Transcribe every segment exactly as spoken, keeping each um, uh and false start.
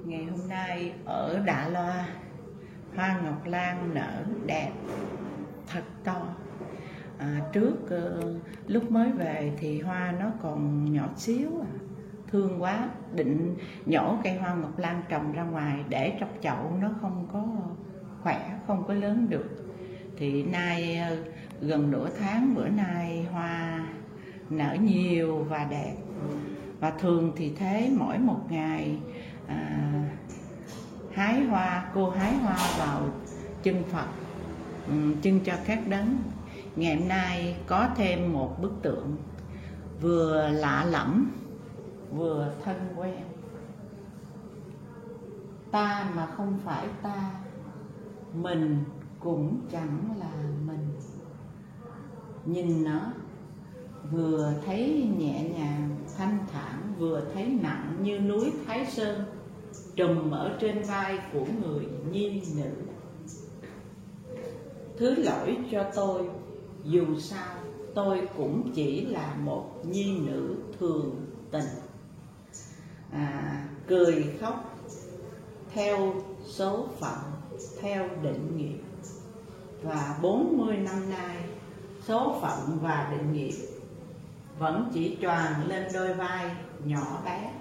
Ngày hôm nay ở Đạ Loa, hoa ngọc lan nở đẹp thật to. À, trước uh, lúc mới về thì hoa nó còn nhỏ xíu à. Thương quá, định nhổ cây hoa ngọc lan trồng ra ngoài để trong chậu nó không có khỏe, không có lớn được. Thì nay uh, gần nửa tháng bữa nay hoa nở nhiều và đẹp. Và thường thì thế, mỗi một ngày à, hái hoa, cô hái hoa vào chân Phật, um, chân cho các đấng. Ngày hôm nay có thêm một bức tượng vừa lạ lẫm vừa thân quen. Ta mà không phải ta, mình cũng chẳng là mình. Nhìn nó vừa thấy nhẹ nhàng thanh thản, vừa thấy nặng như núi Thái Sơn trùm ở trên vai của người nhi nữ. Thứ lỗi cho tôi, dù sao tôi cũng chỉ là một nhi nữ thường tình. À, cười khóc theo số phận, theo định nghiệp. Và bốn mươi năm nay, số phận và định nghiệp vẫn chỉ choàng lên đôi vai nhỏ bé,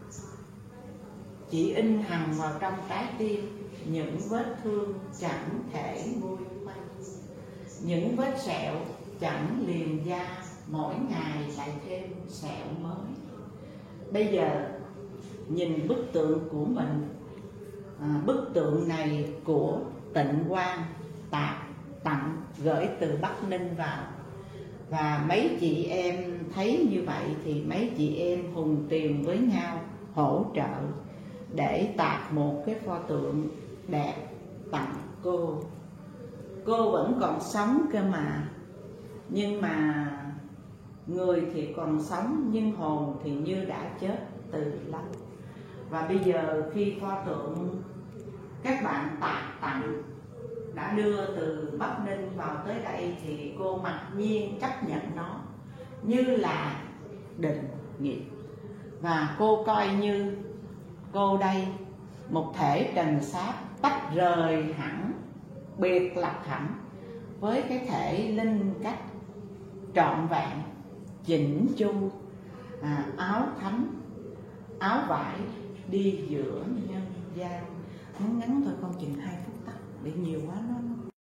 chỉ in hằn vào trong trái tim những vết thương chẳng thể nguôi ngoai, những vết sẹo chẳng liền da, mỗi ngày lại thêm sẹo mới. Bây giờ nhìn bức tượng của mình, à, bức tượng này của Tịnh Quang tạc tặng gửi từ Bắc Ninh vào. Và mấy chị em thấy như vậy thì mấy chị em hùng tiền với nhau hỗ trợ để tạc một cái pho tượng đẹp tặng cô. Cô vẫn còn sống cơ mà, nhưng mà người thì còn sống nhưng hồn thì như đã chết từ lâu. Và bây giờ khi pho tượng các bạn tạc tặng đã đưa từ Bắc Ninh vào tới đây thì cô mặc nhiên chấp nhận nó như là định nghiệp. Và cô coi như cô đây một thể trần xác tách rời hẳn, biệt lập hẳn với cái thể linh cách trọn vẹn, chỉnh chu, à, áo thánh, áo vải đi giữa nhân gian. Ngắn ngắn thôi con, chừng hai phút tắt, để nhiều quá nó.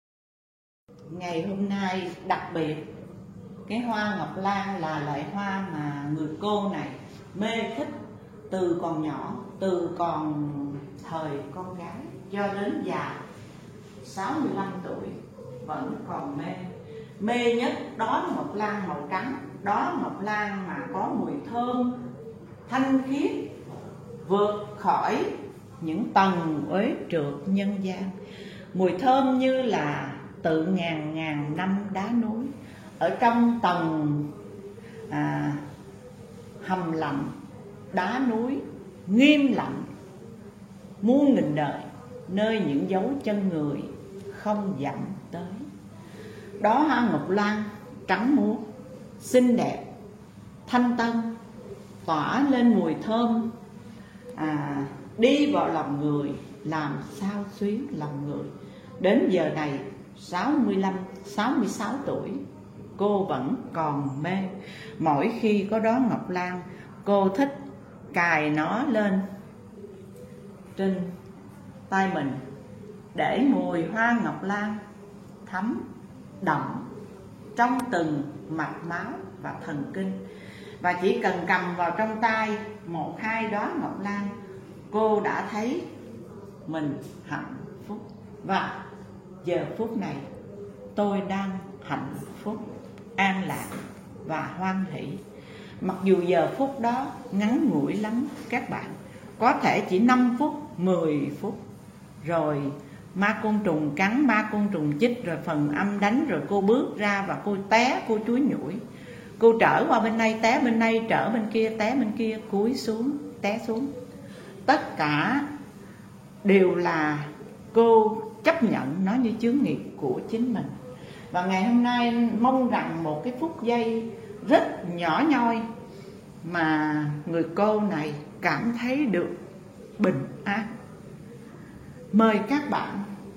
Ngày hôm nay đặc biệt, cái hoa ngọc lan là loại hoa mà người cô này mê thích từ còn nhỏ, từ còn thời con gái cho đến già sáu mươi lăm tuổi vẫn còn mê. Mê nhất đó ngọc lan màu trắng, đó ngọc lan mà có mùi thơm thanh khiết vượt khỏi những tầng uế trượt nhân gian. Mùi thơm như là tự ngàn ngàn năm đá núi ở trong tầng à, hầm lạnh đá núi nghiêm lạnh muôn nghìn đời, nơi những dấu chân người không dặm tới. Đó hoa ngọc lan trắng muốt, xinh đẹp, thanh tân, tỏa lên mùi thơm, à, đi vào lòng người, làm sao xuyến lòng người. Đến giờ này sáu mươi lăm, sáu mươi sáu tuổi, cô vẫn còn mê. Mỗi khi có đó ngọc lan, cô thích cài nó lên trên tay mình để mùi hoa ngọc lan thấm đậm trong từng mạch máu và thần kinh. Và chỉ cần cầm vào trong tay một hai đóa ngọc lan, cô đã thấy mình hạnh phúc. Và giờ phút này tôi đang hạnh phúc, an lạc và hoan hỷ. Mặc dù giờ phút đó ngắn ngủi lắm các bạn, có thể chỉ năm phút, mười phút, rồi ma côn trùng cắn, ma côn trùng chích, rồi phần âm đánh, rồi cô bước ra và cô té, cô chúi nhủi, cô trở qua bên đây, té bên đây, trở bên kia, té bên kia, cúi xuống, té xuống. Tất cả đều là cô chấp nhận nó như chướng nghiệp của chính mình. Và ngày hôm nay mong rằng một cái phút giây rất nhỏ nhoi mà người cô này cảm thấy được bình an. Mời các bạn,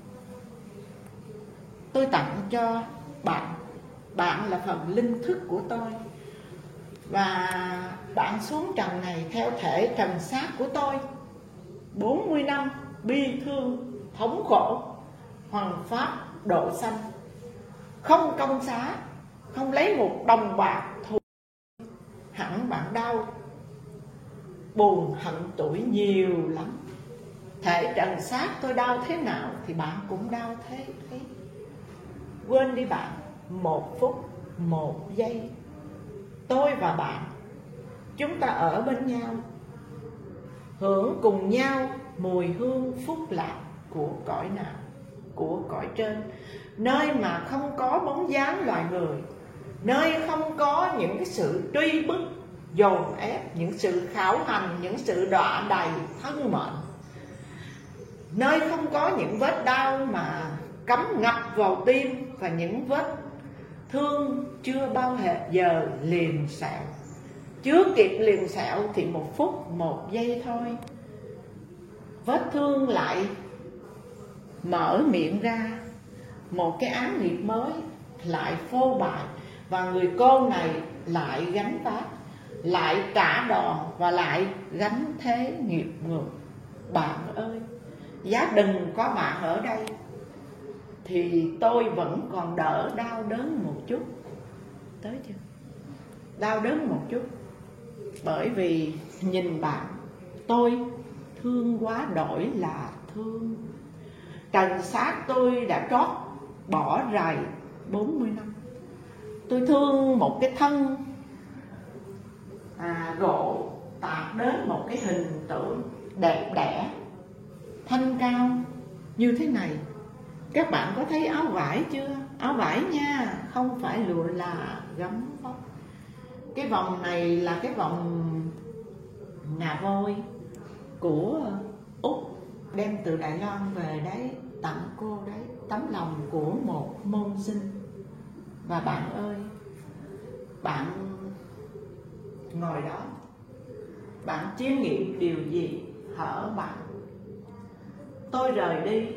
tôi tặng cho bạn. Bạn là phần linh thức của tôi, và bạn xuống trần này theo thể trần xác của tôi. Bốn mươi năm bi thương, thống khổ, hoằng pháp độ sanh, không công xá, không lấy một đồng bạc thù. Hẳn bạn đau, buồn hận tuổi nhiều lắm. Thể trần xác tôi đau thế nào thì bạn cũng đau thế thế. Quên đi bạn, một phút, một giây, tôi và bạn, chúng ta ở bên nhau, hưởng cùng nhau mùi hương phúc lạc của cõi nào, của cõi trên, nơi mà không có bóng dáng loài người, nơi không có những cái sự truy bức, dồn ép, những sự khảo hành, những sự đọa đầy thân mệnh, nơi không có những vết đau mà cắm ngập vào tim, và những vết thương chưa bao giờ liền sẹo. Chưa kịp liền sẹo thì một phút, một giây thôi, vết thương lại mở miệng ra, một cái án nghiệp mới lại phô bại, và người cô này lại gánh vác, lại trả đòn, và lại gánh thế nghiệp ngược. Bạn ơi, giá đừng có bạn ở đây thì tôi vẫn còn đỡ đau đớn một chút. Tới chưa? Đau đớn một chút, bởi vì nhìn bạn, tôi thương quá đổi là thương. Trần xác tôi đã trót bỏ rày bốn mươi năm. Tôi thương một cái thân à, gỗ tạc đến một cái hình tượng đẹp đẽ, thanh cao như thế này. Các bạn có thấy áo vải chưa? Áo vải nha, không phải lụa là gấm vóc. Cái vòng này là cái vòng ngà voi của Úc, đem từ Đài Loan về đấy, tặng cô đấy. Tấm lòng của một môn sinh. Và bạn ơi, bạn ngồi đó, bạn chiêm nghiệm điều gì hở bạn? Tôi rời đi,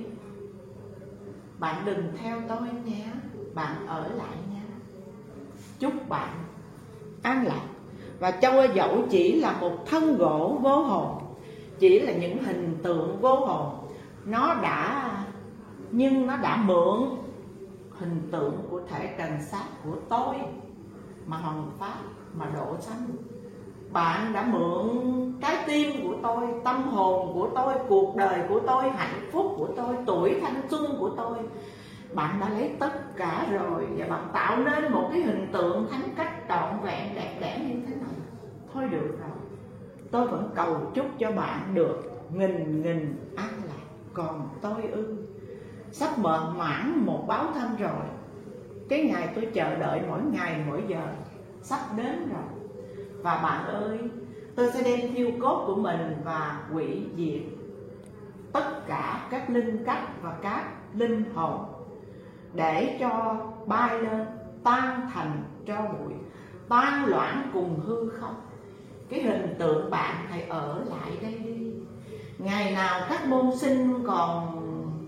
bạn đừng theo tôi nhé, bạn ở lại nha. Chúc bạn an lạc. Và cho dẫu chỉ là một thân gỗ vô hồn, chỉ là những hình tượng vô hồn, nó đã nhưng nó đã mượn hình tượng của thể trần xác của tôi mà hoằng pháp, mà độ sanh. Bạn đã mượn trái tim của tôi, tâm hồn của tôi, cuộc đời của tôi, hạnh phúc của tôi, tuổi thanh xuân của tôi. Bạn đã lấy tất cả rồi, và bạn tạo nên một cái hình tượng thánh cách trọn vẹn đẹp đẽ như thế này. Thôi được rồi, tôi vẫn cầu chúc cho bạn được nghìn nghìn an lạc. Còn tôi ư, sắp mòn mãn một báo thân rồi. Cái ngày tôi chờ đợi mỗi ngày mỗi giờ sắp đến rồi. Và bạn ơi, tôi sẽ đem thiêu cốt của mình và hủy diệt tất cả các linh cách và các linh hồn, để cho bay lên tan thành tro bụi, tan loãng cùng hư không. Cái hình tượng bạn hãy ở lại đây đi. Ngày nào các môn sinh còn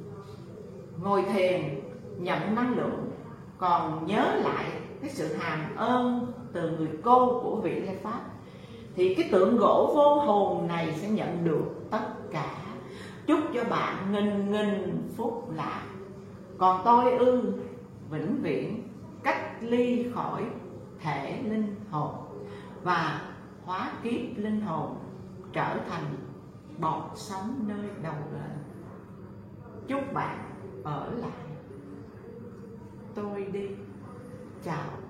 ngồi thiền nhận năng lượng, còn nhớ lại cái sự hàm ơn từ người cô của vị Lê Pháp, thì cái tượng gỗ vô hồn này sẽ nhận được tất cả. Chúc cho bạn nghìn nghìn phúc lạc. Còn tôi ư, vĩnh viễn cách ly khỏi thể linh hồn, và hóa kiếp linh hồn trở thành bọt sóng nơi đầu đời. Chúc bạn ở lại. Tôi đi. Chào.